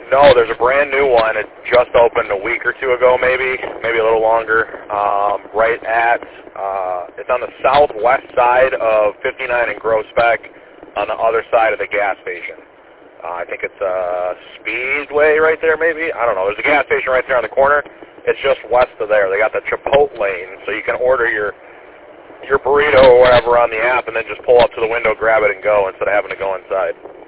No, there's a brand new one. It just opened a week or two ago, maybe a little longer. Right at, it's on the southwest side of 59 and Groesbeck, on the other side of the gas station. I think it's Speedway right there, maybe. I don't know. There's a gas station right there on the corner. It's just west of there. They got the Chipotle lane, so you can order your burrito or whatever on the app, and then just pull up to the window, grab it, and go instead of having to go inside.